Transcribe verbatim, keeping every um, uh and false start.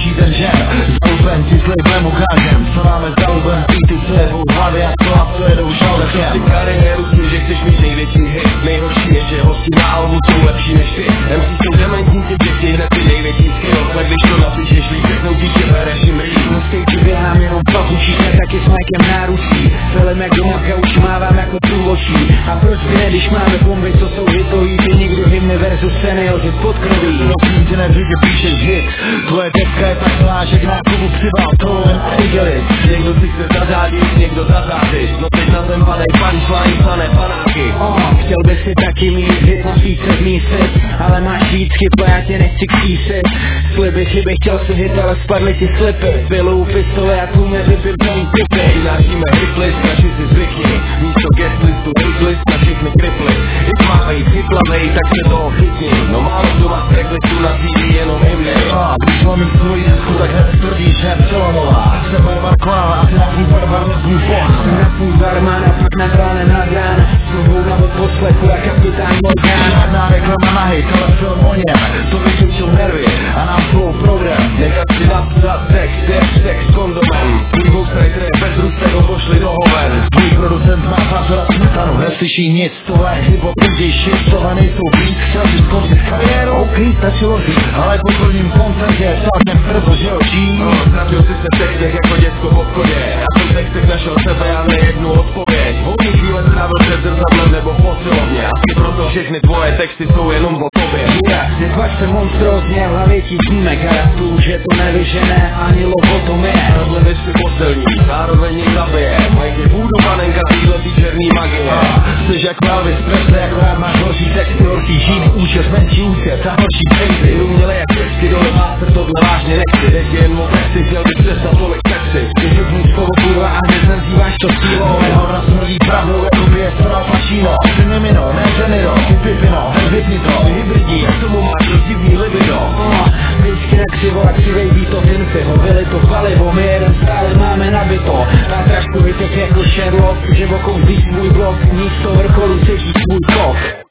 končí ten žen. Zalupen si s libem ukážem, co máme zalupen, píty co je v hlavě a co a co jedou šaldekem. Ty kariéru si, že chceš mít největší hit. Nejhorší je, že hosti na albu jsou lepší než ty. em cé jsou dementní, ty děti hned ty největší skill. Tak když to napíšeš, líp řeknou ti, že bereš jim rýl. Na stage běhám jenom papučíka, taky s Mikem náručí. Celem jak doma kauč, mávám jako průločí. A proč by ne, když máme bomby, co jsou hitový, ty nikdo hymny versus senioři podkroví. Prosím tě, neřík, že píšeš hit. Tvoje deska je tak zlá, že k nákupu přibal to igelit. Někdo si chce zařádit, někdo zařádit. No teď na ten panej punchline, plané panáky. Oh, chtěl bych si taky mít hit na feature mísec, ale máš víc chyb a já tě nechci kříset. Sliby chyby, chtěl si hit, ale spadly ti slipy. Pilou pistole a tu nevypím plný typy. Přinášíme hitlist, naši si zvykni. Místo guest listu hitlist na všechny kriply. Hit má být hitlavej, tak se toho chytni. No málo kdo má tracklistu na té ví jenom hymny. A když mám svůj disku, tak hned tvrdíš, že celonová. Jsem barbar kláva, asi na půl barbar nezvůj fond. Jsem na půl barmana, pak na ráne nad rána. Smluvou na odposlechu a kapitán Morgán. Žádná reklama na hit, ale film o něm. To vycvičil nervy a nám svou program. Nechat si napsat text, je sex s kondomem. Tvůj ghostwriter je bez ruce, ho pošli do hoven. Tvůj producent má fazovat smetanu, neslyší nic. Tohle je hip-hop, lidi shit, tohle nejsou beat. Chtěl si skončit kariéru, ok, stačilo říct. Ale po prvním koncertě celkem brzo, že očí. No, ztratil si se v textech jako děcko v obchodě. Já jsem v textech našel sebe a nejednu odpověď. Volný chvíle strávil před zrcadlem nebo v posilovně. Asi proto všechny tvoje texty jsou jenom o tobě. Chudák, zjedvač se monstrózně, v hlavě ti zníme karatu, že to nevyžené, ani lobotomie. Tohle věci postelní, zároveň ji zabije. Mají tě půdu panenka, týhletý černý magie. Jsi jak Elvis Presley, akorát máš horší texty, horší žít, účet, menší úcet a horší pejzy. Umělé jak česky dole máster, tohle vážně nechci. Teď jen o texty, chtěl bych přestat tolik texty. Ty živný slovo kurva a hned nazýváš to sílou. Hovna smrdí pravdou, jako by je strana Pacino. Ty mimino, ne ženiro, ty pipino, vypni to, ty hybridní, jak tomu máš rozdivný libido. Oh, vždycky na křivo a křivej ví to Vinci, hovili to palivo, my jeden stále máme nabito. Pátraš tu vytek jako Sherlock, že bokou zvíš svůj blok, místo vrcholu seží svůj kok.